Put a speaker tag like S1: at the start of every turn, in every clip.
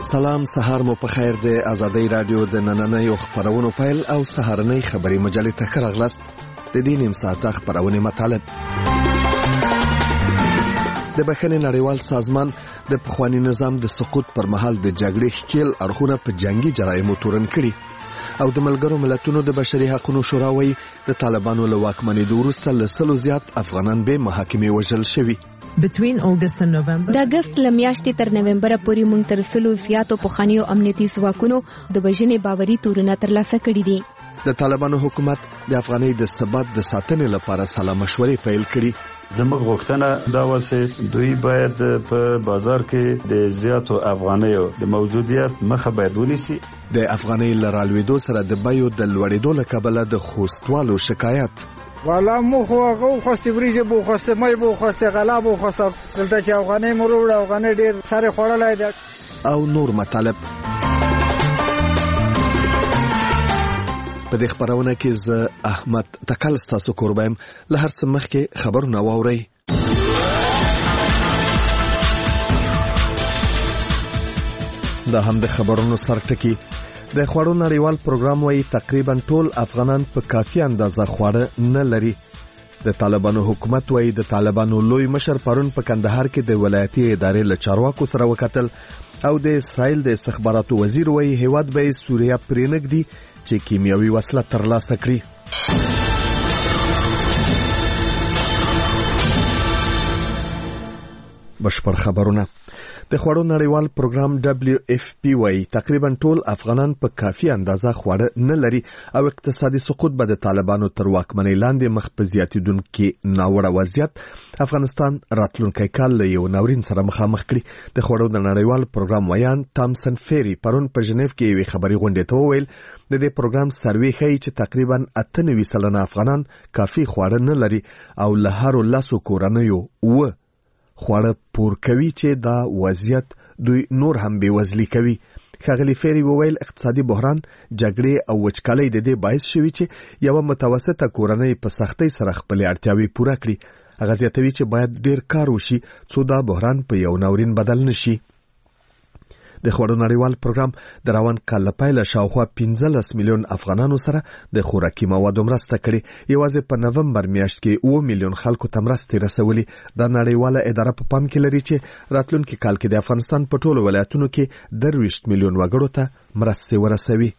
S1: سلام، سهار مو په خیر د آزادۍ رادیو د نننۍ خبرونو پیل او سهارنۍ خبري مجلې ته راغلاست. د دې نیم ساعت خبرونه مطالب. د بخښنې نړیوال سازمان د پخوانی نظام د سقوط پر مهال د جګړې ښکیل اړخونه په جنگي جرایمو تورن کړي او د ملګرو ملتونو د بشري حقوقو شورا وایي د طالبانو له واکمنۍ وروسته له 100 زیات افغانان به محاکمې وژل شوي.
S2: د اگست لمیاشتې تر نومبر پورې موږ تر 100 زیاتو پخوانیو امنیتي ځواکونو د بجنې باوري تورونه ترلاسه کړي دي.
S1: د طالبانو حکومت د افغانۍ د ثبات د ساتنې لپاره سلا مشورې پیل کړي.
S3: زموږ غوښتنه دا و چې دوی باید په بازار کې د زیاتو افغانیو د موجودیت مخه باید ونیسي.
S1: د افغانۍ لرالوېدو سره د بیو د لوړېدو له کبله د خوستوالو شکایت.
S4: والا مو خو خوسته وریجه بو خوسته مې بو خوسته غلا بو خوسته دلته چې افغانۍ مروړه افغانۍ ډیر سره خوړلای ده
S1: او نور مطالب. په دې خبرونه کې زه احمد تکل ستاسو قربایم. له هر څه مخکې خبرونه واورئ. دا هم د خبرونو سرټکی. د خوړو نړیوال پروګرام وايي تقریبا ټول افغانان په کافي اندازه خواړه نه لري. د طالبانو حکومت وايي د طالبانو لوی مشر پرون په کندهار کې د ولایتي ادارې له چارواکو سره وکتل او د اسرائیل د استخباراتو وزیر وايي هیواد به سوریه پرېنږدي چې کیمیاوي وسله ترلاسه کړي. بشپړ خبرونه. د خوړو نړیوال پروګرام WFP وايي تقریبا ټول افغانان په کافي اندازه خواړه نه لري او اقتصادي سقوط به د طالبانو تر واکمنۍ لاندې مخ په زیاتېدونکي ناوړه وضعیت افغانستان راتلونکي کال له یو ناورین سره مخامخ کړي. د خوړو نړیوال پروګرام ویان تامسن فيري پرون په ژنیف کې یو خبري غونډه ته وویل د دې پروګرام سروې ښیي چې تقریبا 98% افغانان کافي خواړه نه لري او له هر 10 کورنیو خواړه پور کوي چې دا وضعیت دوی نور هم بېوزلي کوي. ښاغلي فيري وویل اقتصادي بحران، جګړې او وچکالۍ د دې باعث شوي چې یو متوسطه کورنۍ په سختۍ سره خپل اړتیاوې پوره کړي. هغه زیاتوي چې باید ډیر کار وشي څو دا بحران په یو ناورین بدل نشي. د خوړو نړیوال پروګرام د روان کال له پیله شاوخوا 15 میلیون افغانانو سره د خوراکي موادو مرسته کړې. یوازې په نومبر میاشت کې 9 میلیون خلکو ته مرستې رسولې. دا نړیواله اداره په پام کې لري چې راتلونکي کال کې د افغانستان په ټولو ولایتونو کې 23 میلیون وګړو ته مرستې ورسوي.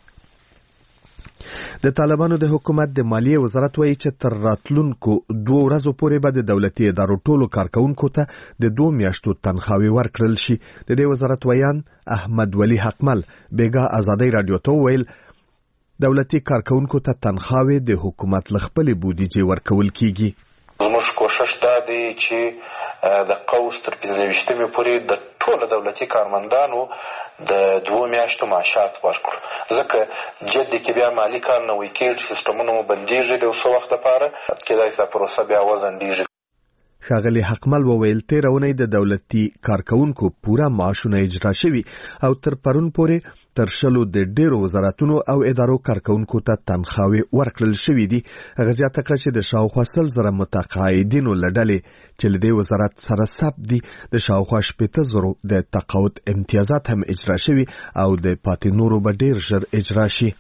S1: د طالبانو د حکومت د مالیې وزارت وایي چې تر راتلونکو 2 ورځو پورې به د دولتي ادارو ټولو کارکونکو ته د 2 میاشتو تنخواهي ورکړل شي. د دې وزارت ویان احمد ولی حقمل بیګا آزادۍ رادیو ته ویل دولتي کارکونکو ته تنخواهي د حکومت له خپلې بودیجې ورکول کیږي.
S5: زموږ کوشش دا دی چې د قوس تر 15 پورې د ټولو دولتي کارمندانو د 2 میاشتو معاشات ورکړو، ځکه جدي کې بیا مالی کار نه وي کېږي، سیستمونه مو بندېږي د څو وخت لپاره، کېدای شي دا پروسه بیا وځنډېږي.
S1: ښاغلي حقمل وویل تېره اونۍ د دولتي کارکونکو پوره معاشونه اجرا شوي او تر پرون پورې تر 100 د ډېرو وزارتونو او ادارو کارکونکو ته تنخواهي ورکړل شوي دي. هغه زیاته کړه چې د شاوخوا 100,000 متقاعدینو له ډلې چې له دې وزارت سره ثبت دي د شاوخوا 80,000 د تقاعد امتیازات هم اجرا شوي او د پاتې نورو به ډېر ژر اجرا شي.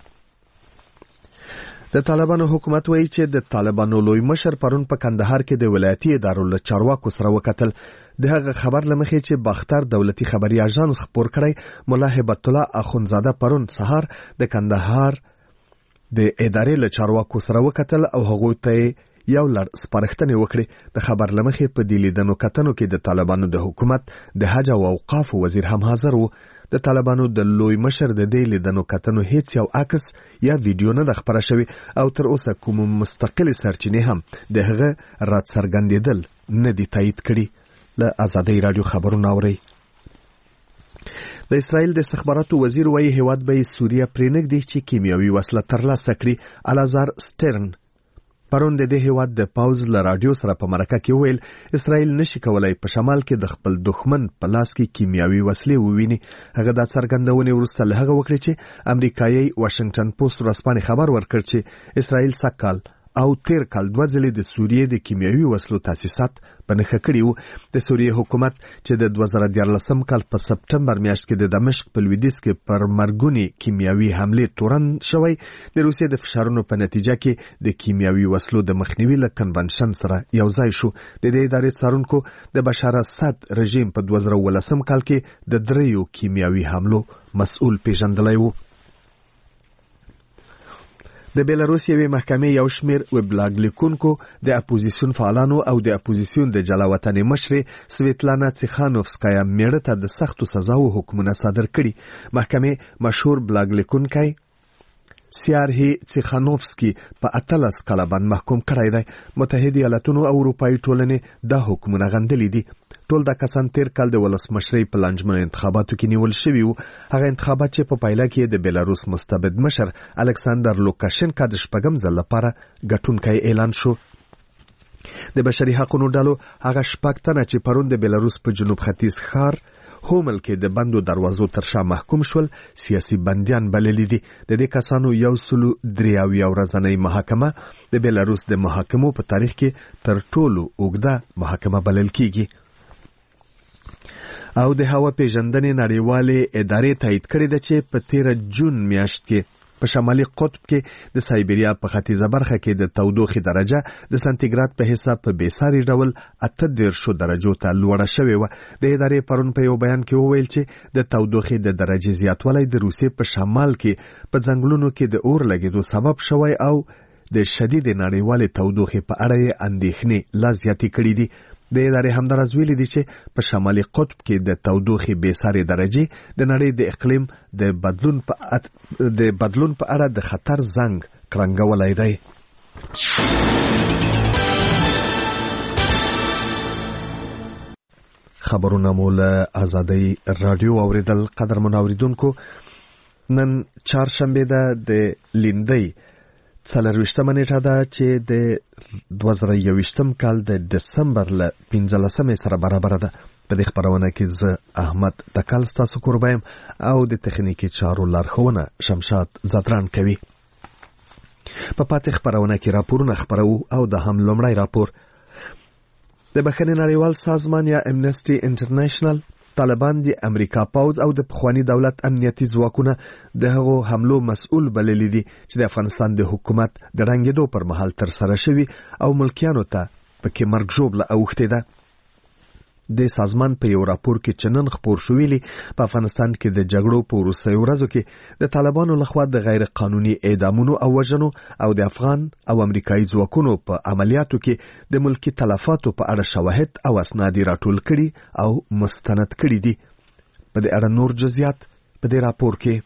S1: د طالبانو حکومت وایي چې د طالبانو لوی مشر پرون په کندهار کې د ولایتي ادارو له چارواکو سره وکتل. د هغه خبر لمخې چې باختر دولتي خبري اژانس خبر کړی مولا هبت الله اخونزاده پرون سهار د کندهار د ادارې له چارواکو سره وکتل او هغه ته یو لړ سپارښتنې وکړي. د خبر لمخې په دې لیدنو کتنو کې د طالبانو د حکومت د حج او اوقاف وزیر هم حاضر وو. د طالبانو د لوی مشر د دې لیدنو کتنو هیڅ یو عکس یا ویډیو نه خبره شوی او تر اوسه کوم مستقل سرچینې هم د هغه رات څرګندېدل نه دي تایید کړي. له آزادۍ رادیو خبرونه اورئ. د اسرائیل د استخباراتو وزیر وايي هیواد به سوریه پرېنږدي چې کیمیاوي وسله ترلاسه کړي. الازار سټرن پرون د دې هیواد د پاوز له رادیو سره په مرکه کې ویل اسرائیل نشي کولای په شمال کې د خپل دښمن په لاس کې کیمیاوي وسلې وویني. هغه د څرګندونې وروسته له هغه وکړي چې امریکایي واشنگټن پوسټ ورځپاڼې خبر ورکړ چې اسرائیل سږ کال او تیر کال 2 ځلې د سوریې د کیمیاوي وسلو تاسیسات په نښه کړي وو. د سوریې حکومت چې د 2014 کال په سپټمبر میاشت کې د دمشق په لویدیځ کې پر مرګونی کیمیاوي حملې تورن شوی، د روسیې د فشارونو په نتیجه کې د کیمیاوي وسلو د مخنیوي له کنونشن سره یو ځای شو. د دې ادارې څارونکو د بشار اسد رژیم په 2013 کال کې د 3 کیمیاوي حملو مسؤل پیژندلی وو. د بیلاروس یوې محکمې یو شمېر ویبلاګ لیکونکو د اپوزیسیون فعالانو او د اپوزیسیون د جلاوطنې مشرې سویتلانا تیخانوفسکایا میړه ته د سختو سزاو حکمونه صادر کړي. محکمې مشهور بلاګ لیکونکی سیارهی تیخانوفسکی په 18 کاله باندې محکوم کړی دی. متحده ایالاتونو او اروپایي ټولنې دا حکمونه غندلي دي. ټول دا کسان تیر کال د ولسمشرۍ په لانجمنو انتخاباتو کې نیول شوي وو. هغه انتخابات چې په پایله کې د بیلاروس مستبد مشر الکساندر لوکاشنکا د 6م ځل لپاره ګټونکی اعلان شو. د بشري حقوقو ډلو هغه 6 تنه چې پرون د بیلاروس په جنوب ختیځ ښار هومل کې د بندو دروازو تر شا محکوم شول سیاسي بندیان بللي دي. د دې کسانو 183 ورځنۍ محاکمه د بیلاروس د محاکمو په تاریخ کې تر ټولو اوږده محاکمه بلل کیږي. او د هوا پیژندنې نړیوالې ادارې تایید کړې ده چې په 13 جون میاشت کې په شمالي قطب کې د سایبریا په ختیځه برخه کې د تودوخې درجه د سانتیګراد په حساب په بیساري ډول 18 درجو ته لوړه شوې وه. د ادارې پرون په یو بیان کې وویل چې د تودوخې د درجې زیاتوالی د روسیې په شمال کې په ځنګلونو کې د اور لګېدو سبب شوی او د شدید نړیوالې تودوخې په اړه یې اندېښنې لا زیاتې کړې دي. د ادارې همداراز ویلي دي چې په شمالي قطب کې د تودوخې بیساري درجې د نړۍ د اقلیم د بدلون په اړه د خطر زنګ کړنګولی دی. خبرونه مو له آزادۍ رادیو اوریدل. قدرمن اوریدونکو، نن چهارشنبه ده د لیندۍ 24 نیټه ده چې د 2021 کال د دسمبر له 15 سره برابر ده. په دې خبرونه کې زه احمد تکل ستاسو قربایم او د تخنیکی چارو لارښوونه شمشاد زدران کوي. په پاتې خبرونه کې راپورونه خبرو او د هم لومړی راپور د بخښنې نړیوال سازمان یا امنسټي انټرنیشنل طالبان د امریکا پوځ او د پخوانی دولت امنیتي ځواکونه د هغو حملو مسؤل بللي دي چې د افغانستان د حکومت د ړنګېدو پر مهال ترسره شوي او ملکیانو ته پکې مرګ ژوبله اوښتې ده. د سازمان په یو راپور کې چې نن خپور شو ویلي په افغانستان کې د جګړو په وروستیو ورځو کې د طالبانو لخوا د غیر قانوني اعدامونو او وژنو او د افغان او امریکایي ځواکونو په عملیاتو کې د ملکی تلفاتو په اړه شواهد او اسناد راټول کړي او مستند کړي دي. په دې اړه نور جزئیات په دې راپور کې.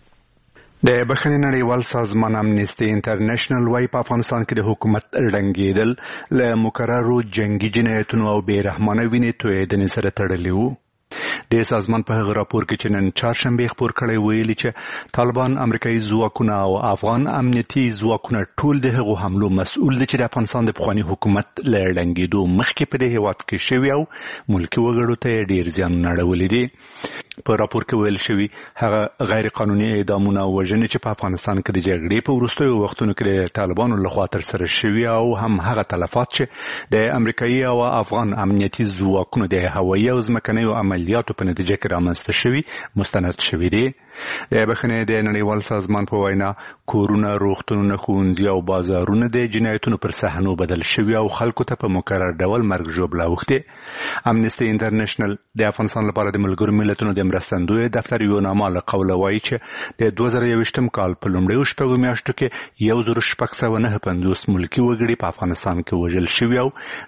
S6: د بخښنې نړیوال سازمان امنیسټي انټرنیشنل وايي په افغانستان کې د حکومت ړنګېدل له مکررو جنگي جنایتونو او بېرحمانه وینې تویېدنې سره تړلي وو. د سازمان په هغه راپور کې چې نن چهارشنبه خپور کړی ویلي چې طالبان، امریکایي ځواکونه او افغان امنیتي ځواکونه ټول د هغو حملو مسؤل دي چې د افغانستان د پخواني حکومت له ړنګېدو مخکې په دې هېواد کې شوي او ملکي وګړو ته یې ډېر زیانونه اړولي دي. په راپور کې ویل شوي هغه غیر قانوني اعدامونه او وژنې چې په افغانستان کې د جګړې په وروستیو وختونو کې د طالبانو لخوا ترسره شوي او هم هغه تلفات چې د امریکایي او افغان امنیتي ځواکونو د هوایي او ځمکنیو عملیاتو په نتیجه کې رامنځته شوي مستند شوي دي. د بخښنې د نړیوال سازمان په وینا کورونه، روغتونونه، ښوونځي او بازارونه د جنایتونو پر صحنو بدل شوي او خلکو ته په مکرر ډول مرګ ژوبله اوښتې. امنیسټي انټرنیشنل د افغانستان لپاره د ملګرو ملتونو د مرستندوی دفتر یو نامه له قوله وایي چې د 2021 کال په لومړیو 6 میاشتو کې 1650 ملکي وګړي په افغانستان کې وژل شوي او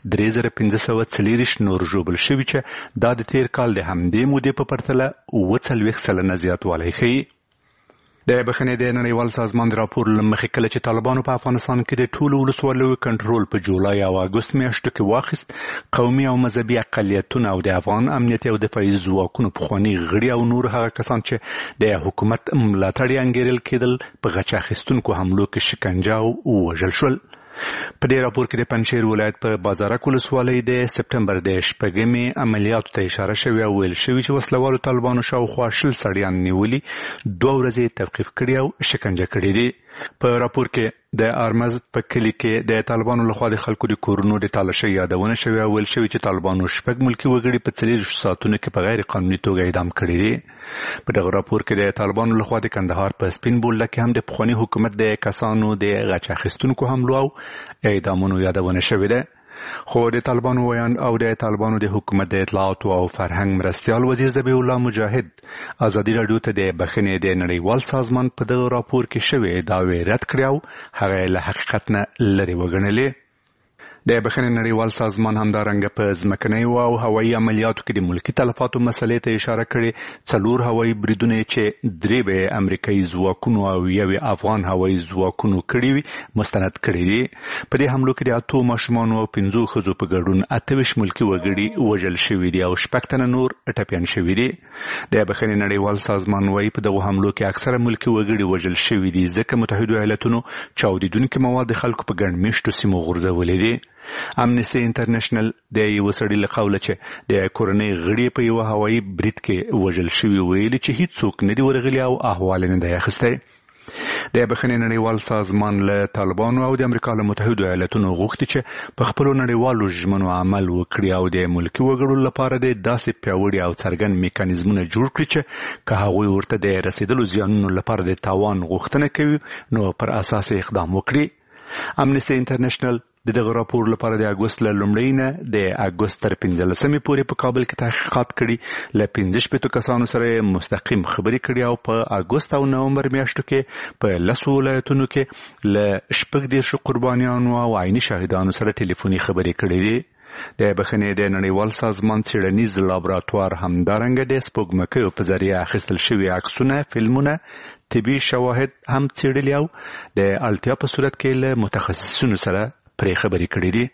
S6: 3540 نور ژوبل شوي چې دا د تیر کال د همدې مودې په پرتله 40% زیاتوالی ښیي. د بخښنې د نړیوال سازمان د راپور له مخې کله چې طالبانو په افغانستان کې د ټولو ولسوالیو کنټرول په جولای او اګوست میاشتو کې واخیست، قومي او مذهبي اقلیتونه او د افغان امنیتي او دفاعي ځواکونو پخواني غړي او نور هغه کسان چې د حکومت ملاتړ یې انګیرل کېدل په غچ اخیستونکو حملو کې شکنجه او وژل شول. په دې راپور کې د پنجشیر ولایت په بازارک ولسوالۍ د سپټمبر د 6 عملیاتو ته اشاره شوې او ویل شوي چې وسلوالو طالبانو شاوخوا 20 سړیان نیولي، 2 ورځې توقیف کړي او شکنجه کړي دي. په راپور کې د ارمز په کلی کې د طالبانو لخوا د خلکو د کورونو د تالاشۍ یادونه شوې او ویل شوی چې طالبانو شپږ ملکي وګړي په 40 ساعتونو کې په غیر قانوني توګه اعدام کړي دي. په دغه راپور کې د طالبانو لخوا د کندهار په سپین بولډه کې هم د پخوانی حکومت د کسانو د غچ اخیستونکو حملو او اعدامونو یادونه شوې ده. خو د طالبانو ویان او د طالبانو د حکومت د اطلاعات او فرهنګ مرستيال وزیر ذبیح الله مجاهد ازادي رادیو ته د بخښنې د نړیوال سازمان په دغه راپور کې شوې داوی رد کړی او هغه له حقیقت نه لرې وګڼلې. د بخښنې نړیوال سازمان همدارنګه په ځمکني او هوایي عملیاتو کې د ملکی تلفاتو مسلې ته اشاره کړې. 4 هوایي بریدونه چې 3 به امریکایي ځواکونو او 1 افغان هوایي ځواکونو کړي وي مستند کړي دي. په دې حملو کې د 8 ماشومان او 15 ښځو په ګډون 28 ملکی وګړي وژل شوي دي او 6 تنه نور ټپيان شوي دي. د بخښنې نړیوال سازمان وايي په دغه حملو کې اکثره ملکی وګړي وژل شوي دي ځکه متحده ایالاتونو چاودیدونکو مواد خلکو په ګڼ میشتو سیمو غورځولې دي. امنیسټي انټرنیشنل د یو سړي له قوله چې د کورنۍ غړي په یو هوایي برید کې وژل شوی ویلي چې هیڅوک نه دی ورغلی او احوال نه دی اخیستی. د بخښنې نړیوال سازمان له طالبانو او د امریکا له متحده ایالاتونو غوښتي چې په خپل نړیوالو ژمنو عمل وکړي او د ملکی وګړو لپاره د داسې پیاوړي او څرګند میکانیزمونه جوړ کړي چې که هغوی ورته د رسیدلو زیانونو لپاره د تاوان غوښتنه کوي نو پر اساس اقدام وکړي. امنیسټي انټرنیشنل دغه راپور لپاره د اگست له لومړۍ نه د اگست تر 15مې پورې په کابل کې تحقیقات کړي. له 15 کسانو سره مستقیم خبرې کړي او په اگست او نومبر میاشتو کې په 10 ولایتونو کې له 14 قربانیانو او عیني شاهدانو سره ټلیفوني خبرې کړي دي. د بخښنې د نړیوال سازمان څېړنیز لابراتوار همدارنګه د سپوږمکیو په ذریعه اخیستل شوي عکسونه، فلمونه، طبي شواهد هم څېړلي او د اړتیا په صورت کې له متخصصینو سره پرې خبرې کړې دي.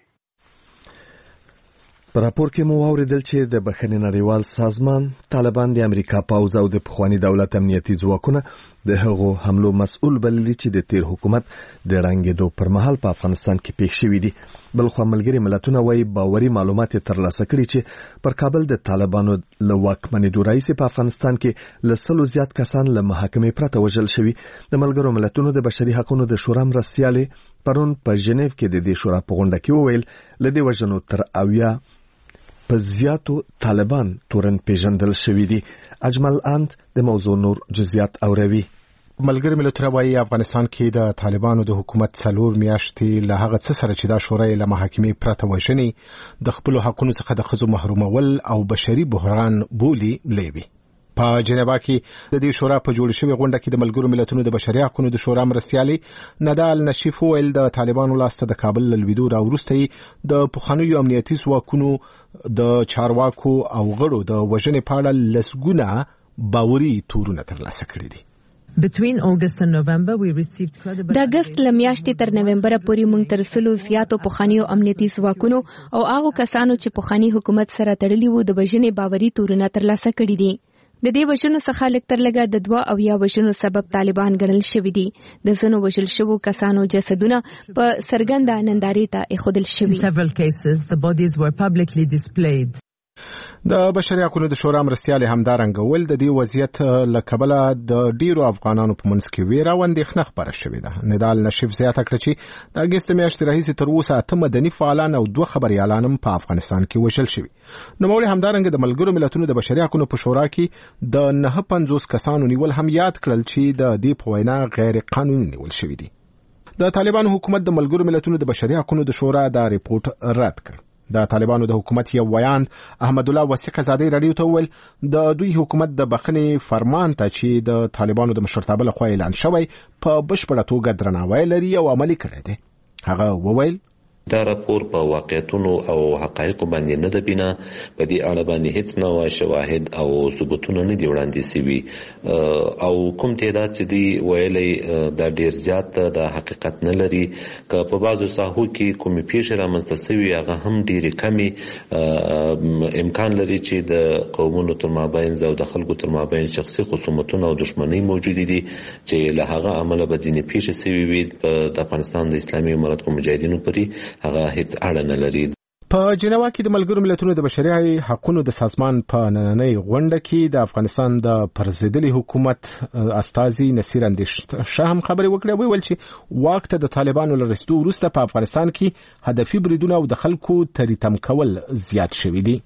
S1: په راپور کې مو واوریدل چې د بخښنې نړیوال سازمان طالبان د امریکا پوځ او د پخوانی دولت امنیتي ځواکونه د هغو حملو مسؤل بللي چې د تیر حکومت د ړنګېدو پر مهال په افغانستان کې پیښ شوي دي. بلخو ملګري ملتونه وايي باوري معلومات ترلاسه کړي چې پر کابل د طالبانو له واکمنېدو راهیسې په افغانستان کې له 100 زیات کسان له محاکمې پرته وژل شوي. د ملګرو ملتونو د بشري حقوقو د شورا مرستیالې پرون په ژنیو کې د دې شورا په غونډه کې وویل له دې وژنو تر 80 په زیاتو طالبان تورن پیژندل شوي دي. اجمل اند د موضوع نور جزئیات اوروي.
S7: ملګري ملتونه وايي افغانستان کې د طالبانو د حکومت 4 میاشتې له هغه څه سره چې دا شورا له محاکمې پرته وژنې د خپل حقوقو څخه د ښځو محرومول او بشري بحران بولی لوي. په جنیوا کې د دې شورا په جوړ شوی غونډه کې د ملګرو ملتونو د بشري حقوقو د شورا مرستیالې ندال نشیف ویل د طالبانو لاسته د کابل له لویدو راوروسته د پخوانیو امنیتي ځواکونو د چارواکو او غړو د وژنې په اړه لسګونه باوري تورونه ترلاسه کړي دي.
S2: Between August and November we received د اگست لمیاشتې تر نومبر پورې موږ تر سلو زیاتو پخوانیو امنیتي ځواکونو او هغه کسانو چې پخوانی حکومت سره تړلي وو د وژنې باوري تورونه ترلاسه کړي دي. د دې وژنو څخه لږ تر لږه د 2 او یا وژنو سبب طالبان ګڼل شوي دي. د ځینو وژل شوو کسانو جسدونه په څرګنده نندارې ته ایښودل شوي.
S8: In several cases the bodies were publicly displayed.
S7: د بشري حقوقو د شورا مرستیالې همدارنګه ول د دې وضعیت له کبله د ډیرو افغانانو په منځ کې ویره او اندېښنه خپره شوې ده. ندال نشیف زیاته کړه چې د اگست میاشتې راهیسې تر اوسه 8 مدني فعالان او 2 خبريالان په افغانستان کې وژل شوي. نوموړي همدارنګه د ملګرو ملتونو د بشري حقوقو په شورا کې د 950 کسانو نیول هم یاد کړل چې د دې په وینا غیر قانوني نیول شوي دي. د طالبانو حکومت د ملګرو ملتونو د بشري حقوقو د شورا دا ریپورت رد کړ. د طالبانو د حکومت یو ویان احمد الله وثیق ازادي رادیو ته ویل د دوی حکومت د بخښنې فرمان ته چې د طالبانو د مشرتابه لخوا اعلان شوی په بشپړه توګه درناوی لري او عملي کړی دی. هغه وویل
S9: دا راپور په واقعیتونو او حقایقو باندې نه ده بنا په دې اړه باندې هیڅ نوع شواهد او ثبوتونه نه دي وړاندې شوي او کوم تعداد چې دی ویلي دا ډیر زیات د حقیقت نه لري. که په بعضو ساحو کې کومې پیښې رامنځته شوي هغه هم ډیرې کمې امکان لري چې د قومونو تر مابین او د خلکو تر مابین شخصي خصومتونه او دښمنۍ موجودې دي چې له هغه عمله به ځینې پیښې شوي وي د افغانستان د اسلامي امارت په مجاهدینو پورې هغه هیڅ اړه نه لري.
S7: په جنیوا کې د ملګرو ملتونو د بشري حقوقو د سازمان په نننۍ غونډه کې د افغانستان د پرځېدلي حکومت استازي نصیر اندیش شاه خبرې وکړې ویل چې واک ته د طالبانو له رسیدو وروسته په افغانستان کې هدفي بریدونه او د خلکو تریتم کول زیات شوي دي.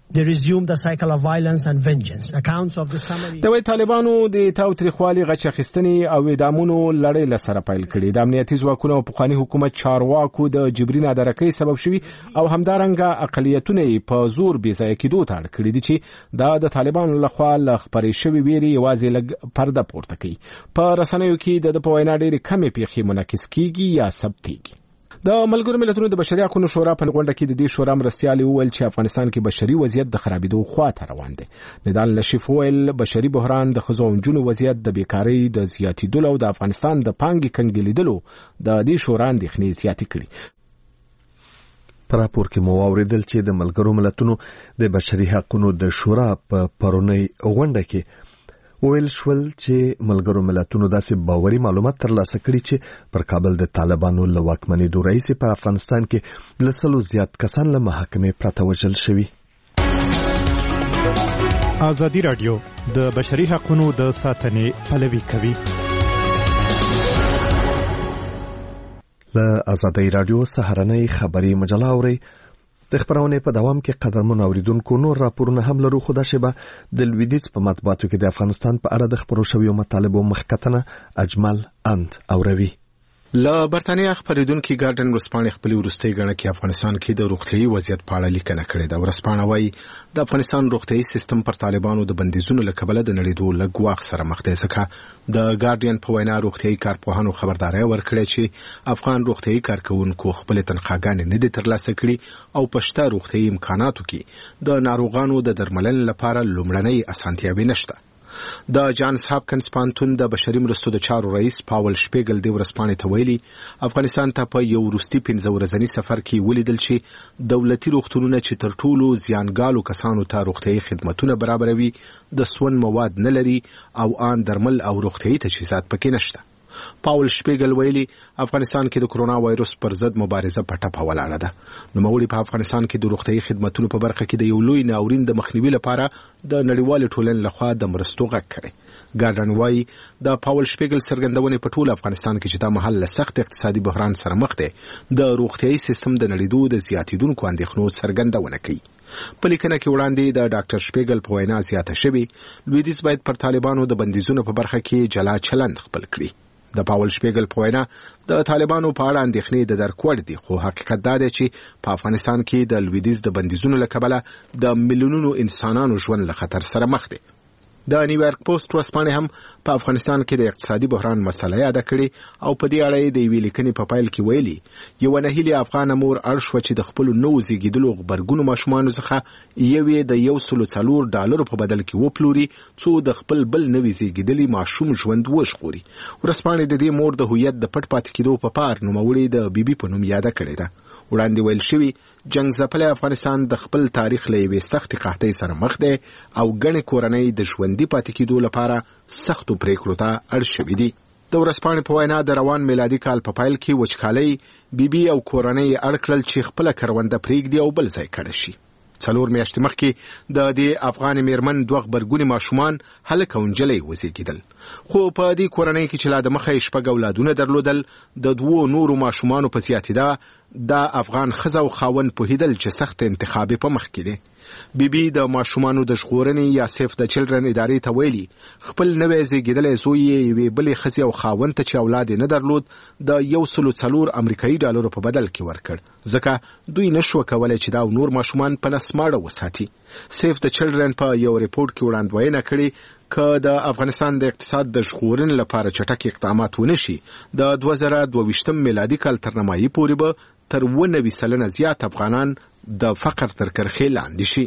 S7: د طالبانو د تاوتریخوالي غچ اخیستنې او اعدامونو لړۍ له سره پیل کړي. د امنیتي ځواکونو او پخواني حکومت چارواکو د جبري نادرکۍ سبب شوي او همدارنګه اقلیتونه په زور بې ځایه کېدو ته اړ کړي دي چې دا د طالبانو لخوا له خپرې شوې ویرې یوازې لږ پرده پورته کوي. په رسنیو کې د په وینا ډېرې کمې پیښې منعکس کیږي یا ثبتېږي. د ملګرو ملتونو د بشري حقوقو شورا په غونډه کې د دې شورا مرستیالي وویل چې افغانستان کې بشري وضعیت د خرابېدو خواته روان دی. نضال نشیف وویل بشري بحران د ښځو او نجونو وضعیت د بیکارۍ د زیاتېدلو او د افغانستان د پانګې کنګلېدلو د دې شورا اندېښنې زیاتې کړي.
S1: په راپور کې مو واوریدل چې د ملګرو ملتونو د بشري حقوقو د شورا په پرونی غونډه کې ویل شول چې ملګرو ملتونو داسې باوري معلومات ترلاسه کړي چې پر کابل د طالبانو له واکمنېدو راهیسې په افغانستان کې له 100 زیات کسان له محاکمې پرته وژل شوي.
S10: ازادي راډیو د بشري حقوقو د ساتنې پلوي کوي.
S1: له ازادي راډیو سهارنۍ خبري مجله اوري. د خبرونې په دوام کې قدرمن اوریدونکو نور راپورونه هم لرو. خو دا شبه د لویدیځ په مطبوعاتو کې د افغانستان په اړه د خبرو شویو مطالبو مخکتنه اجمل اند اوروي.
S7: له برتانیا خبرېدونکو ګارډن ورسپانې خپل ورستۍ غړنه کې افغانستان کې د روغتيایي وضعیت په اړه لیکنه کړې ده. ورسپانه وايي د افغانستان روغتيایي سیستم پر طالبانو د بندیزونو له کبله د نړیدو لږ وخت سره مخ دی. ځکه د ګارډین په وینا روغتيایي کارپوهانو خبرداري ورکړې چې افغان روغتيایي کارکونکو خپل تنخواګانې نه دي ترلاسه کړي او پښتا روغتيایي امکاناتو کې د ناروغانو د درملنې لپاره لومړنۍ اسانتیاوې نشته. د جانز هاپکنز پانتون د بشري مرستو د چارو رئیس پاول شپیګل د ورسپانې ته ویلي افغانستان ته په یو وروستي 15 ورځنی سفر کې ولیدل چې دولتي روغتونونه چې تر ټولو زیانګالو کسانو ته روغتيایي خدماتونه برابروي د سون مواد نه لري او آن درمل او روغتيایي تجهیزات پکې نشته. پاول شپیګل ویلي افغانستان کې د کرونا وایروس پر ضد مبارزه په ټپه ولاړه ده. نو موري په افغانستان کې د روغتيایي خدماتو په برخه کې د یو لوی ناورین د مخنیوي لپاره د نړیوال ټولنې لخوا د مرستو غږ کړي. ګارډن وايي د پاول شپیګل څرګندونې په ټول افغانستان کې چې د محل سخت اقتصادي بحران سره مخ دی د روغتيایي سیستم د نړیدو د زیاتیدونکو اندېښنو څرګندونه کوي. په لیکنه کې وړاندې د ډاکټر شپیګل په وینا زیاته شوی لویدیځ باید پر طالبانو د بندیزونو په برخه کې جلا چلند خپل کړي. د پاول شپیګل په وینا د طالبانو په اړه اندېښنې د درک وړ دي، خو حقیقت دا دی چې په افغانستان کې د لویدیځ د بندیزونو له کبله د میلیونونو انسانانو ژوند له خطر سره مخ دی. د نیویارک پوسټ ورسپانې هم په افغانستان کې د اقتصادي بحران مسله یاده کړې او په دې اړه د یوې لیکنې په پایل کې ویلي یو نهیلي افغان مور اړ شوه چې د خپل نو زیږیدلو غبرګونو ماشومانو څخه یوې د $104 په بدل کې وپلوري څو د خپل بل نوي زیږیدلي ماشوم ژوند وژغوري. ورسپانې د دې مور د هویت د پټ پاتې کېدو په پار نوموړې د بیبي په نوم یاده کړې ده. وړاندې ویل شوي جنگ ځپلی افغانستان د خپل تاریخ له یوې سختې قحطۍ سره مخ دی او ګڼې کورنۍ د ژوندي پاتې کېدو لپاره سختو پریکړو ته اړ شوي دي. د ورسپانې په وینا د روان میلادي کال په پایل کې وچکالۍ بیبي او کورنۍ اړ کړل چې خپله کرونده پرېږدي او بل ځای کډه شي. 4 میاشتې مخکې د دې افغان میرمن 2 غبرګوني ماشومان هلک او نجلۍ وزېږېدل، خو په دې کورنۍ کې چې لا د مخه 6 اولادونه درلودل د 2 نورو ماشومانو په زیاتېدا د افغان ښځه او خاوند پوهېدل چې سخت انتخاب په مخ کې دی. بیبي د ماشومانو د ژغورنې یا سیف د چلډرن ادارې ته ویلي خپل نوی زېږېدلی زوی یې یوې بلې ښځې او خاوند ته چې اولاد یې نه درلود د $104 امریکایي په بدل کې ورکړ، ځکه دوی نشوه کولی چې دا نور ماشومان په نسماړه وساتي. سیف د چلډرن په یو ریپورت کې وړاندوینه کړې که د افغانستان د اقتصاد د ژغورنې لپاره چټک اقدامات ونشي د 2022 میلادي کال تر نیمایي پورې به تر 90% زیات افغانان د فقر تر کرښې لاندې شي.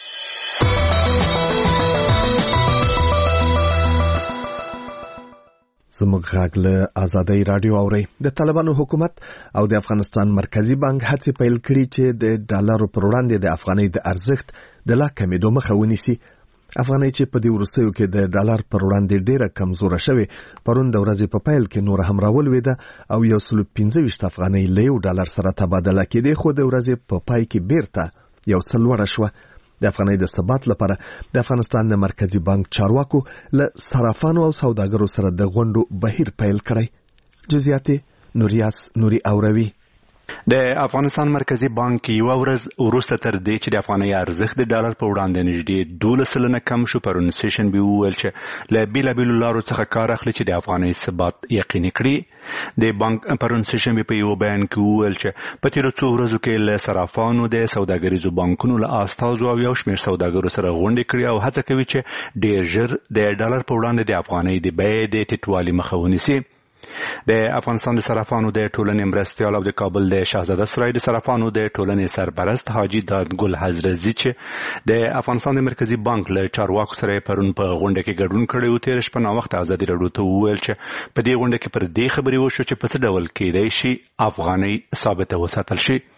S1: زموږ غږ له ازادي رادیو اوري. د طالبانو حکومت او د افغانستان مرکزی بانک هڅې پیل کړي چې د ډالرو پر وړاندې د افغانۍ د ارزښت د لا کمېدو مخه ونیسي. افغانۍ چې په دې وروستیو کې د ډالر پر وړاندې ډیره کمزوره شوې پرون د ورځې په پیل کې نور هم راولوېده او 115 افغانۍ له $1 سره تبادله کېدې، خو د ورځې په پای کې بیرته یو څه لوړه شوه. د افغانۍ د ثبات لپاره د افغانستان د مرکزی بانک چارواکو له صرافانو او سوداګرو سره د غونډو بهیر پیل کړی. جزئیات نوریاس نوري اوروي.
S6: د افغانستان مرکزی بانک یو ورځ وروسته تر دې چې د افغانۍ ارزښت د ډالر په وړاندې نږدې 12% کم شو، پرون سیشن به وویل چې له بیلابیلو لارو څخه کار اخلي چې د افغانۍ ثبات یقیني کړي. د بانک پرون سیشن په یو بیان کې وویل چې په تیرو څو ورځو کې له صرافانو د سوداګریزو بانکونو له استازو او یو شمېر سوداګرو سره غونډې کړې او هڅه کوي چې ډېر ژر د ډالر په وړاندې د افغانۍ د بیې د ټیټوالي مخه ونیسي. د افغانستان د صرافانو د ټولنې مرستیال او د کابل د شاهزاده سرای د صرافانو د ټولنې سرپرست حاجی دادګل حضرتزي چې د افغانستان د مرکزی بانک له چارواکو سره پرون په غونډه کې ګډون کړی و، تېره شپه ناوخته ازادي راډیو ته وویل چې په دې غونډه کې پر دې خبرې وشو چې په څه ډول کېدای شي افغانۍ ثابته وساتل شي.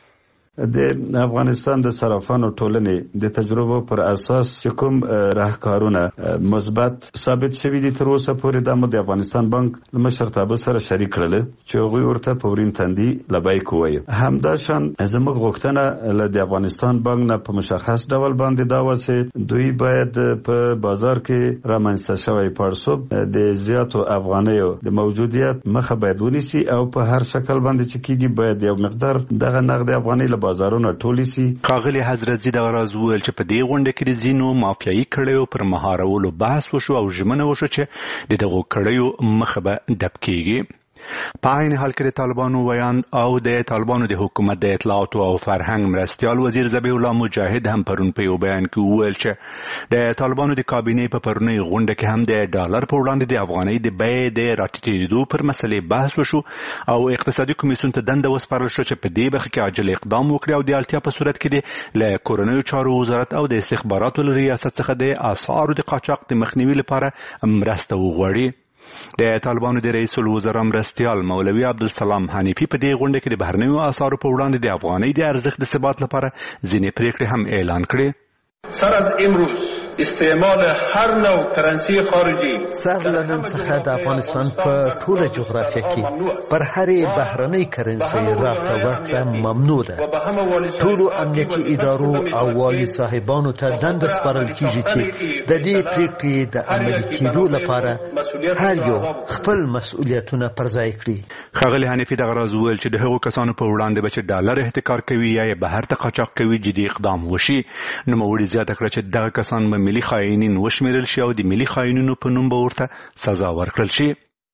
S3: د افغانستان د صرافانو ټولنې د تجربو پر اساس چې کوم راهکارونه مثبت ثابت شوي دي تر اوسه پورې د افغانستان بانک له مشرتابه سره شریک کړل چې هغوی ورته په ورین تندي لبیک ووایي. همداشان زموږ غوښتنه له د افغانستان بانک نه په مشخص ډول باندې دا وه چې دوی باید په بازار کې رامنځته شوی پړسوب د زیاتو افغانیو د موجودیت مخه باید ونیسي او په هر شکل باندې چې کیږي باید یو مقدار دغه نقد افغانۍ بازارونه ټولې سي.
S6: ښاغلي حضرتزي دغه راز وویل چې په دې غونډه کې د ځینو مافیایي کړیو پر مهارولو بحث وشو او ژمنه وشو چې د دغو کړیو مخه به ډب کیږي. په عین حال کې د طالبانو ویاند او د طالبانو د حکومت د اطلاعاتو او فرهنګ مرستیال وزیر ذبیح الله مجاهد هم پرون په یو بیان کې وویل چې د طالبانو د کابینې په پرونی غونډه کې هم د ډالر په وړاندې د افغانۍ د بیې د راټیټېدو پر مسلې بحث وشو او اقتصادي کمیسیون ته دنده وسپارل شو چې په دې برخه کې عاجل اقدام وکړي او د اړتیا په صورت کې د کورنیو چارو وزارت او د استخباراتو له ریاست څخه د اسعارو د قاچاق د مخنیوي لپاره مرسته وغواړي. د طالبانو د رئیس الوزرا مرستیال مولوی عبدالسلام حنیفی په دې غونډه کې د بهرنیو اسعارو په وړاندې د افغانۍ د ارزښت د ثبات لپاره ځینې پریکړې هم اعلان کړې.
S11: سر از امروز استعمال هر نوع کرنسی خارجي
S12: سر له نن څخه د افغانستان په ټوله جغرافیه کې پر هرې بهرنۍ کرنسۍ راکړه ورکړه ممنوع ده. ټولو امنیتي ادارو او والي صاحبانو ته دنده سپارل کیږي چې د دې پریکړې د عملي کېدو لپاره هر یو خپل مسؤلیتونه پر ځای کړي.
S6: ښاغلي حنیفي دغه راز وویل چې د هغو کسانو په وړاندې به چې ډالر احتکار کوي یا یې بهر ته قاچاق کوي جدي اقدام وشي. نوموړي زیاته کړه چې دغه کسان به ملي خائنین وشمیرل شي او د ملي خائنینو په نوم به ورته سزا ورکړل شي.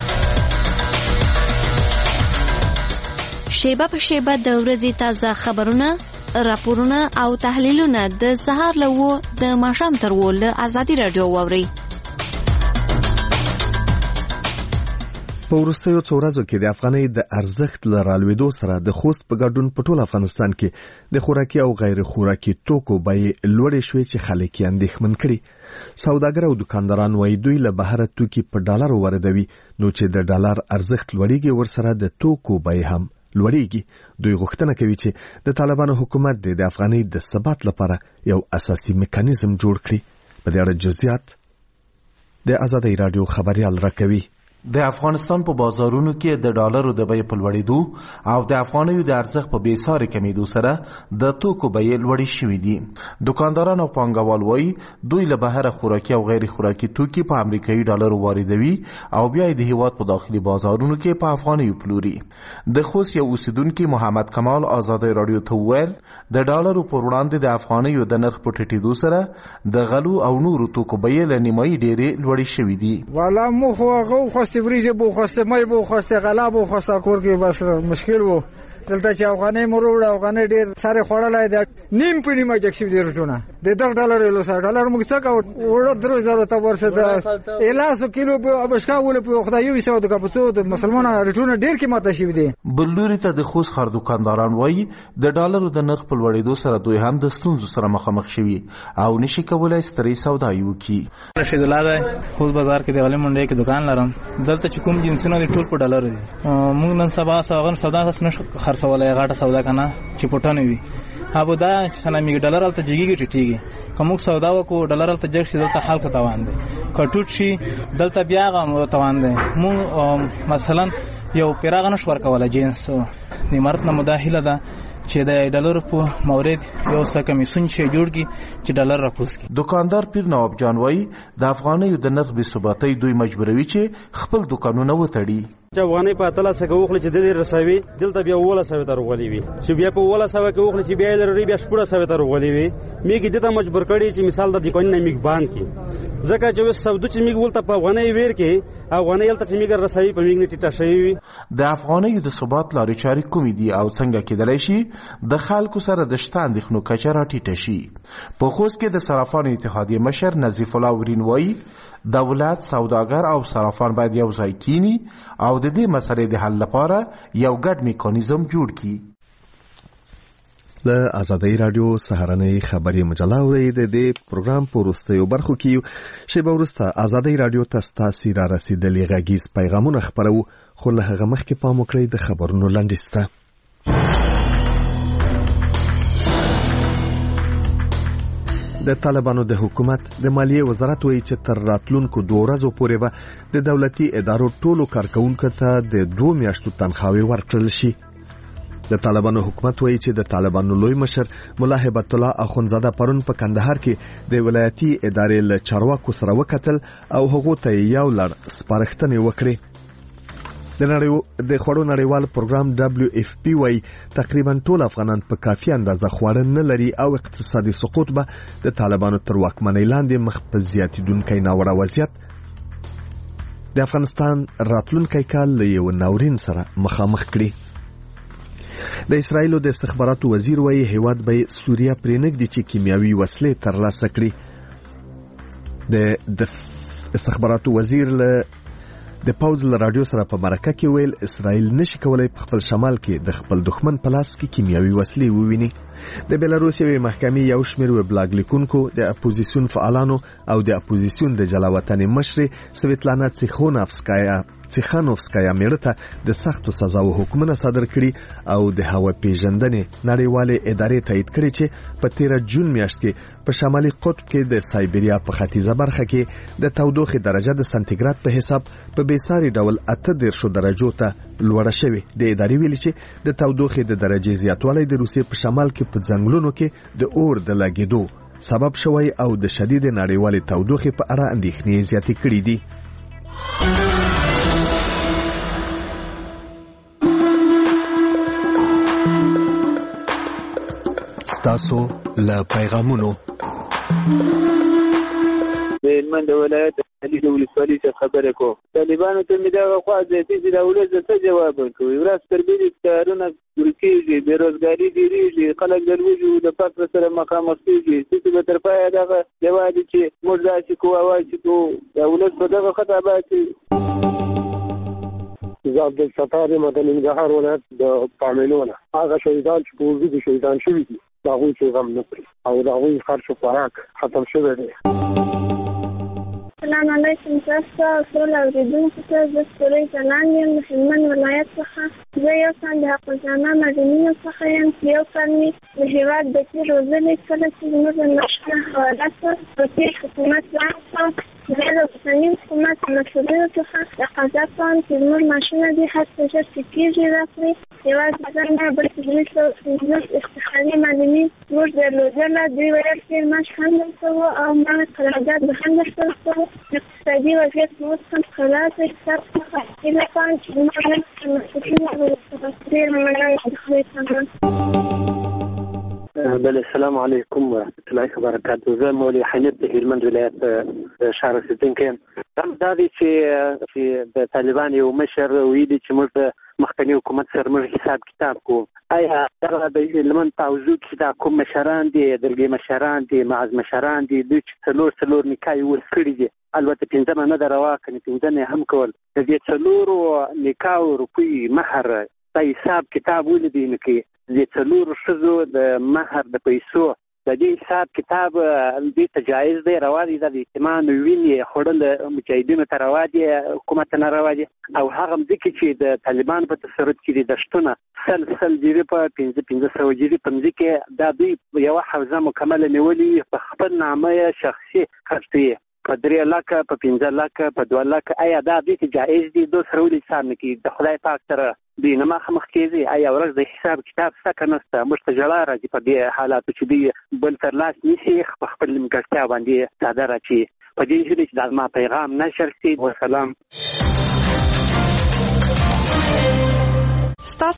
S13: شیبه په شیبه د ورځې تازه خبرونه، راپورونه او تحلیلونه د سهار له 9 د ماښام تر 10 له ازادي راډیو واورئ.
S1: په وروستیو څو ورځو کې د افغانۍ د ارزښت له رالوېدو سره د خوست په ګډون په ټول افغانستان کې د خوراکي او غیر خوراکي توکو بیې لوړې شوې چې خلک یې اندېښمن کړي. سوداګر او دکانداران وایي دوی له بهره توکي په ډالرو واردوي، نو چې د ډالر ارزښت لوړېږي ورسره د توکو بیې هم لوړېږي. دوی غوښتنه کوي چې د طالبانو حکومت د افغانۍ د ثبات لپاره یو اساسي میکانیزم جوړ کړي. په دې اړه جزئیات د ازادي راډیو خبريال راکوي.
S14: د افغانستان په بازارونو کې د ډالرو د بیې په لوړېدو او د افغانیو د ارزښت په بېساري کمیدو سره د توکو بیې لوړې شوې دي. دکانداران او پانګوال وایي دوی له بهره خوراکي او غیر خوراکي توکي په امریکایي ډالرو واردوي او بیا یې د هیواد په داخلي بازارونو کې په افغانیو پلوري. د خوست یو اوسیدونکي محمد کمال ازادي راډیو ته وویل د ډالرو پر وړاندې د افغانیو د نرخ په ټیټېدو سره د غلو او نورو توکو بیې له نیمایي ډېرې لوړې شوې دي.
S4: والا مو خو وریجه بو خواسته مای بو خواسته غلا بو خواسته کور کې بس مشکل وو. دلته چې افغانۍ مروړه افغانۍ ډېر سره خوړلای دا نیم په نیمه جکشي دي رټونه د 10 ډالر له 100 ډالر موږ څه کو وړو درو زره ته ورسه د الاسو کیلو په ابشکا ول په خدای یو څو د کپسو د مسلمانانو رټونه ډېر قیمته شي دي.
S14: بلوري ته د خوست خر دکانداران وایي د ډالرو د نرخ په لوړېدو سره دوی هم د ستونزو سره مخامخ شوي او نشي کولای سترې سودايي وکړي.
S15: رشید الله ده خوست بازار کې د غلې منډې کې دکان لرم. دلته چې کوم جنسونه دي ټول په ډالر دي. موږ نن سبا سودا نشو خرڅولای غاټه سودا کنه چې پټانه وي هغه دا چې سنامي ډالر الته جګیږي ټیټیږي. کوم سودا وکړو ډالر الته جګ شي دلته حال ختوان دي کټوټ شي دلته بیا غو توان دي. مو مثلا یو پیراغ نشور کوله جنس د مرد نه مداخله ده چې د ډالر په مورد یو څه کمیسون چې جوړ کی چې ډالر راکوز کی.
S14: دکاندار پیر نواب جان وایي د افغانیو د نرخ بې ثباتۍ دوی مجبوروي چې خپل دکانونه وتړي.
S16: چې افغانۍ په 1300 کې وخلی چې د دې رسوي دلته بیا 1900 ته ورغلي وي چې بیا په 1900 کې وخلی چې بیا لري بیا 1400 ته ورغلي وي میګي دته مجبور کړي چې مثال د دکان نه میګ باند کی ځکه چې سودو چې میګ ولته په افغانۍ ویر کې افغانۍ ولته چې میګ رسوي په میګ نه ټیټه شوی وي.
S14: د افغانۍ د ثبات لارې چارې کومې دي او څنګه کېدلی شي د خلکو سره د شته اندېښنو کچه راټیټه شي. په خوست کې د صرافانو اتحادیې مشر نظیف الله ورین وایي دولت، سوداګر او صرافان باید یو ځای کینی او د دې مسلې د حل لپاره یو ګډ میکانیزم جوړ کړي.
S1: له آزادۍ رادیو سهارنۍ خبري مجله اورئ. د دې پروګرام په وروستیو برخو کې شیبه وروسته آزادۍ رادیو ته ستاسې را رسېدلي غږیز پیغامونه خپرو، خو له هغه مخکې پام وکړئ د خبرونو لنډیز ته. د طالبانو د حکومت د مالیې وزارت وایي چې تر راتلونکو 2 ورځو پورې به د دولتي ادارو ټولو کارکونکو ته د 2 میاشتو تنخواهي ورکړل شي. د طالبانو حکومت وایي چې د طالبانو لوی مشر ملا هیبت الله اخونزاده پرون په کندهار کې د ولایتي ادارې له چارواکو سره وکتل او هغه ته یو لړ سپارښتنې وکړې. د خوړو نړیوال پروګرام WFP وایي تقریبا ټول افغانان په کافي اندازه خواړه نه لري او اقتصادي سقوط به د طالبانو تر واکمنۍ لاندې مخ په زیاتیدونکی ناوړه وضعیت د افغانستان راتلونکی کال له یو ناورین سره مخامخ کړي. د اسرایلو د استخباراتو وزیر وایي هیواد به سوریه پرېنږدي چې کیمیاوي وسلې ترلاسه کړي. د استخباراتو وزیر له د پاوز له رادیو سره په مرکه کې ویل اسرائیل نشي کولای په خپل شمال کې د خپل دښمن په لاس کې کیمیاوي وسلې وویني. د بیلاروس یوې محکمې یو شمېر وبلاګ لیکونکو د اپوزیسیون فعالانو او د اپوزیسیون د جلاوطن مشرې سویتلانا څیخانوفسکایا میړه ته د سختو سزاو حکمونه صادر کړي او د هوا پیژندنې نړیوالې ادارې تایید کړي چې په 13 جون میاشت کې په شمالي قطب کې د سایبریا په ختیځه برخه کې د تودوخې درجه د سانتیګراد په حساب په بیساري ډول 18 درجو ته لوړه شوې. د ادارې ویلي چې د تودوخې د درجې زیاتوالی د روسیې په شمال کې په ځنګلونو کې د اور د لګېدو سبب شوی او د شدید نړیوالې تودوخې په اړه اندېښنې زیاتې کړې دي. ستاسو له پیغامونو
S17: من د ولایت علي د ولسوالۍ څخه خبره کوم. طالبانو ته مې دغه خوا زیاتې چې د ولس څه جواب ورکوي. ورځ تر بلې کارونه ورکېږي، بېروزګاري ډېرېږي، خلک د لوږې د فقر سره مخامخ کېږي. څه به تر پایه دغه یوازې چې موږ داسې کوو هواسې کوو، د ولس په دغه خطابات
S18: زه عبدالستار یم د ننګرهار ولایت د پاملونه. هغه شهیدان چې په وجود شهیدان شوي دي د هغوی چې غم نه کړي او د هغوی خرچ و خوراک ختم شوی دی.
S19: السلام علیکم. تاسو ټول اوریدونکو ته زه سپوږمۍ ځلاند یم د هلمند ولایت څخه. زه یو تن د حقوقنامه مدنیو څخه یم چې یو کال مې د هېواد د تېر روزلې کله چې زموږ د مشرانو حواله شوه په تېر حکومت لاس زه د اوسني حکومت مسؤلیو څخه تقاضا کوم چې زموږ معاشونه دې هر څه ژر ټیټېږي راکړي. یوازې زه نه بلکې 250 افتخاري مدني زموږ درلودله. دوی ویل چې معاش هم درته وو او ما قرارداد به هم درته ورکوو. اقتصادي وضعیت مو اوس هم خلاص دی. ستاسو څخه هیله کوم چې زموږ نن مسؤلین ډېره مننه د خدای څخه.
S18: بله السلام علیکم ورحمة الله وبرکاته. زه مولوي حنیف د هلمند ولایت ښار اوسېدونکی یم. دا دی چې د طالبان یو مشر ویلي چې موږ د مخکني حکومت سره موږ حساب کتاب کوو. آیا دغه د هلمند په حوزو کې دا کوم مشران دي، دلګي مشران دي، معز مشران دي، دوی چې څلور نکاح ورس کړي دي، البته 15 نه ده روا کنې 15 هم کول، د دې څلورو نکاح روپۍ مهر دا حساب کتاب ولیدي نو کې د څلورو ښځو د مهر د پیسو د دې حساب کتاب دې ته جایز دی، روا دی. د اجتماع وینې خوړل مجاهدینو ته روا دي، حکومت ته نه روا دي. او هغه ځکه چې د طالبان په تصرف کې دي دشتونه سل جری په 1500 جری په ځکه دا دوی یو حوزه مکمله نیولې په خپل نامه شخصي خرڅوي په 3 لکه په 15 لکه په 2 لکه آیا دا د جایز دي دوه سره ولې سم نه کی د خدای پاک سره دی نه مخ کېږي آیا ورځ د حساب کتاب څخه نسته مشتجلا راځي په دې حالات چې دی بل تر لاس نشي خپل مګړتیا باندې ساده راځي په دې چې د ما پیغام نشر شي. والسلام.